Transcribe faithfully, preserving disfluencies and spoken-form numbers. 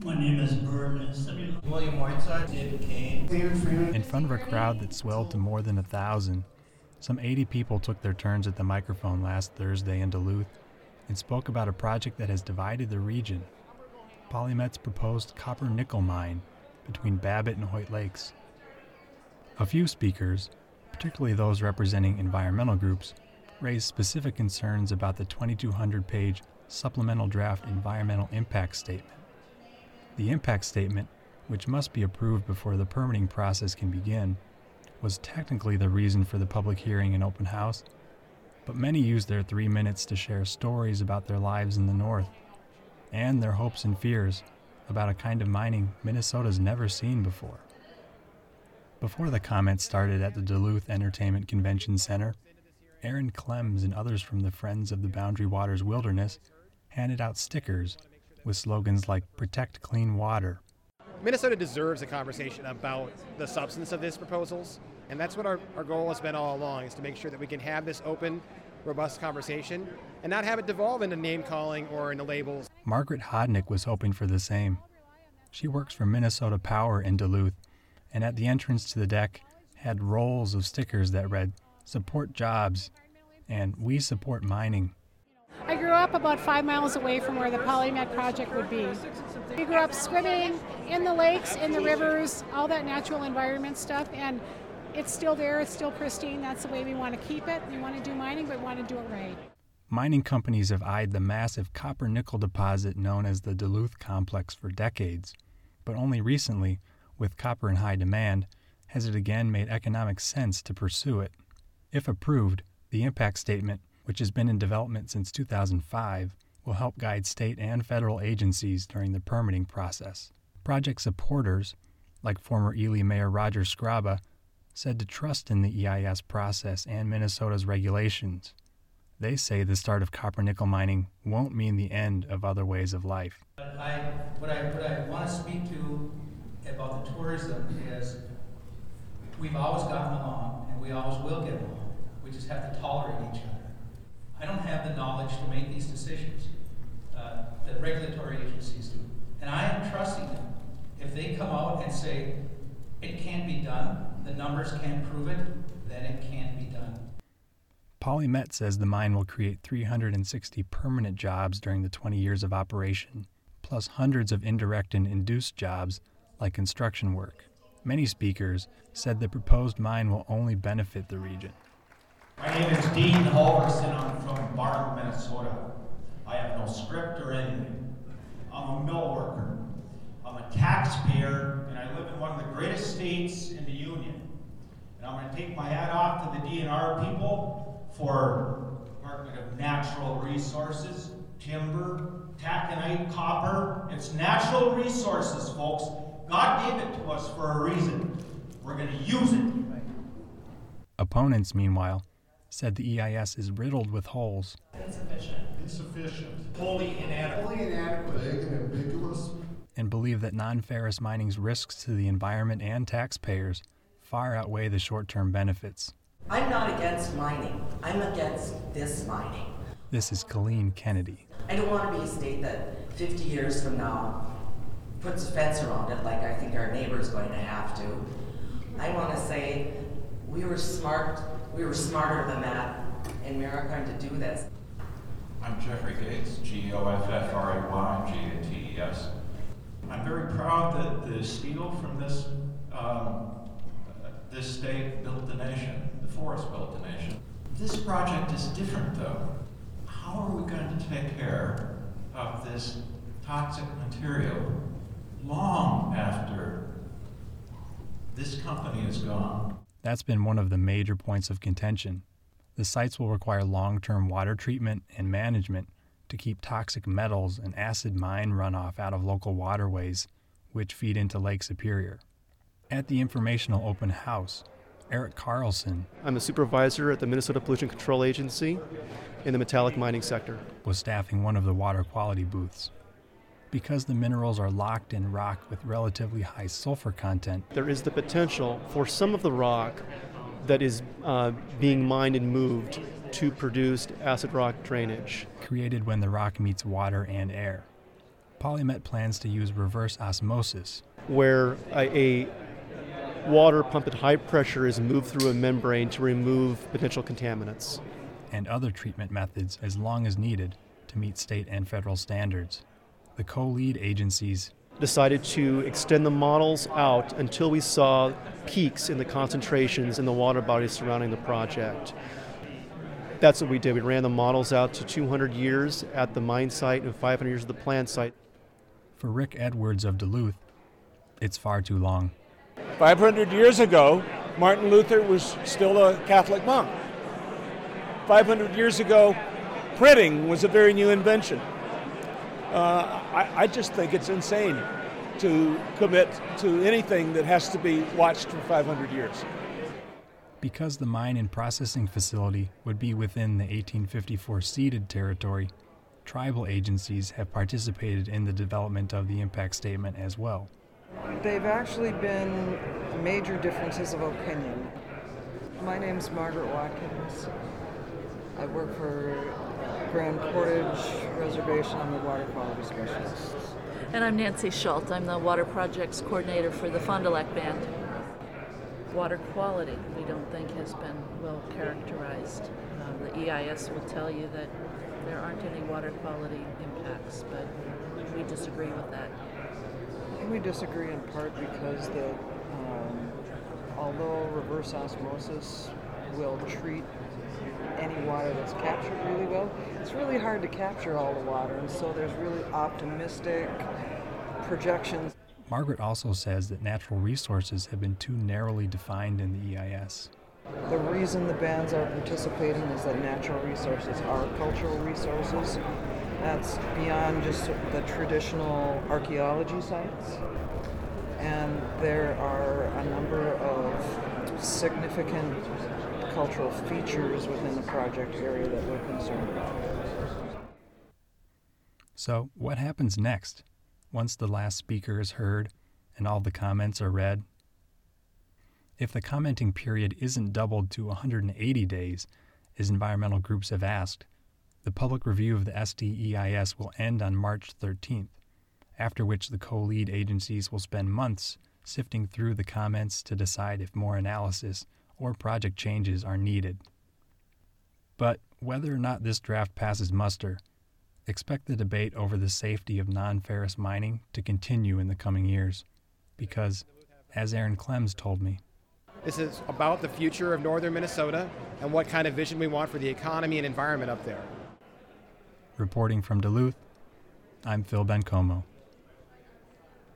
My name is Burton. William Whiteside, David Kane, David Freeman. In front of a crowd that swelled to more than a thousand, some eighty people took their turns at the microphone last Thursday in Duluth and spoke about a project that has divided the region, PolyMet's proposed copper-nickel mine between Babbitt and Hoyt Lakes. A few speakers, particularly those representing environmental groups, raised specific concerns about the twenty-two hundred page supplemental draft environmental impact statement. The impact statement, which must be approved before the permitting process can begin, was technically the reason for the public hearing and open house, but many used their three minutes to share stories about their lives in the North and their hopes and fears about a kind of mining Minnesota's never seen before. Before the comments started at the Duluth Entertainment Convention Center, Aaron Clems and others from the Friends of the Boundary Waters Wilderness handed out stickers with slogans like "Protect Clean Water." Minnesota deserves a conversation about the substance of these proposals, and that's what our, our goal has been all along, is to make sure that we can have this open, robust conversation and not have it devolve into name-calling or into labels. Margaret Hodnick was hoping for the same. She works for Minnesota Power in Duluth, and at the entrance to the deck had rolls of stickers that read, "Support jobs," and "We support mining." I grew up about five miles away from where the PolyMet project would be. We grew up swimming in the lakes, in the rivers, all that natural environment stuff, and it's still there, it's still pristine. That's the way we want to keep it. We want to do mining, but we want to do it right. Mining companies have eyed the massive copper-nickel deposit known as the Duluth Complex for decades, but only recently, with copper in high demand, has it again made economic sense to pursue it. If approved, the impact statement, which has been in development since two thousand five, will help guide state and federal agencies during the permitting process. Project supporters, like former Ely Mayor Roger Scraba, said to trust in the E I S process and Minnesota's regulations. They say the start of copper-nickel mining won't mean the end of other ways of life. I, what, I, what I want to speak to about the tourism is we've always gotten along, and we always will get along. We just have to tolerate each other. I don't have the knowledge to make these decisions. Uh, the regulatory agencies do. And I am trusting them. If they come out and say, it can't be done, the numbers can't prove it, then it can't be done. PolyMet says the mine will create three hundred sixty permanent jobs during the twenty years of operation, plus hundreds of indirect and induced jobs like construction work. Many speakers said the proposed mine will only benefit the region. My name is Dean Halverson. I'm from Barton, Minnesota. I have no script or anything. I'm a mill worker. I'm a taxpayer, and I live in one of the greatest states in the Union. And I'm going to take my hat off to the D N R people for Department of Natural Resources, timber, taconite, copper. It's natural resources, folks. God gave it to us for a reason. We're going to use it. Opponents, meanwhile, said the E I S is riddled with holes. Insufficient. Insufficient. Wholly inadequate. Wholly inadequate. Vague and ambiguous. And believe that non-ferrous mining's risks to the environment and taxpayers far outweigh the short-term benefits. I'm not against mining. I'm against this mining. This is Colleen Kennedy. I don't want to be a state that fifty years from now puts a fence around it like I think our neighbor's going to have to. I want to say we were smart, we were smarter than that, and we aren't going to do this. I'm Jeffrey Gates, G O F F R A Y G A T E S. I'm very proud that the steel from this um, this state built the nation, the forest built the nation. This project is different though. How are we going to take care of this toxic material long after this company is gone? That's been one of the major points of contention. The sites will require long-term water treatment and management to keep toxic metals and acid mine runoff out of local waterways, which feed into Lake Superior. At the informational open house, Eric Carlson, I'm a supervisor at the Minnesota Pollution Control Agency in the metallic mining sector, was staffing one of the water quality booths. Because the minerals are locked in rock with relatively high sulfur content, there is the potential for some of the rock that is uh, being mined and moved to produce acid rock drainage. Created when the rock meets water and air. PolyMet plans to use reverse osmosis, where a, a water pumped at high pressure is moved through a membrane to remove potential contaminants, and other treatment methods as long as needed to meet state and federal standards. The co-lead agencies decided to extend the models out until we saw peaks in the concentrations in the water bodies surrounding the project. That's what we did. We ran the models out to two hundred years at the mine site and five hundred years at the plant site. For Rick Edwards of Duluth, it's far too long. five hundred years ago, Martin Luther was still a Catholic monk. five hundred years ago, printing was a very new invention. Uh, I, I just think it's insane to commit to anything that has to be watched for five hundred years. Because the mine and processing facility would be within the eighteen fifty-four ceded territory, tribal agencies have participated in the development of the impact statement as well. They've actually been major differences of opinion. My name's Margaret Watkins. I work for Grand Portage Reservation. I'm the water quality specialist. And I'm Nancy Schultz. I'm the water projects coordinator for the Fond du Lac Band. Water quality, we don't think, has been well characterized. Uh, the E I S will tell you that there aren't any water quality impacts, but we disagree with that. And we disagree in part because the, um, although reverse osmosis will treat any water that's captured really well, it's really hard to capture all the water, and so there's really optimistic projections. Margaret also says that natural resources have been too narrowly defined in the E I S. The reason the bands are participating is that natural resources are cultural resources. That's beyond just the traditional archaeology sites. And there are a number of significant cultural features within the project area that we're concerned about. So, what happens next, once the last speaker is heard and all the comments are read? If the commenting period isn't doubled to one hundred eighty days, as environmental groups have asked, the public review of the S D E I S will end on March thirteenth, after which the co-lead agencies will spend months sifting through the comments to decide if more analysis or project changes are needed. But whether or not this draft passes muster, expect the debate over the safety of non-ferrous mining to continue in the coming years, because, as Aaron Clems told me, this is about the future of northern Minnesota and what kind of vision we want for the economy and environment up there. Reporting from Duluth, I'm Phil Bencomo.